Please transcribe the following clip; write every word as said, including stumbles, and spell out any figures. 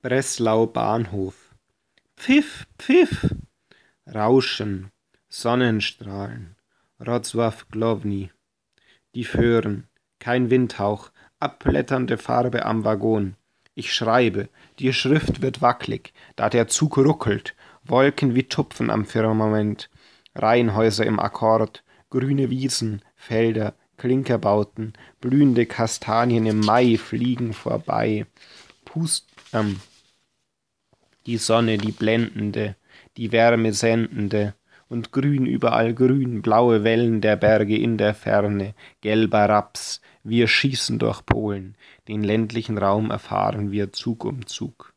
Breslau Bahnhof. Pfiff, Pfiff, Rauschen, Sonnenstrahlen, Wrocław Główny. Die Föhren, kein Windhauch, abblätternde Farbe am Waggon. Ich schreibe, die Schrift wird wacklig, da der Zug ruckelt, Wolken wie Tupfen am Firmament, Reihenhäuser im Akkord, grüne Wiesen, Felder, Klinkerbauten, blühende Kastanien im Mai fliegen vorbei. Pust, ähm, die Sonne, die blendende, die Wärme sendende, und grün überall grün, blaue Wellen der Berge in der Ferne, gelber Raps, wir schießen durch Polen, den ländlichen Raum erfahren wir Zug um Zug.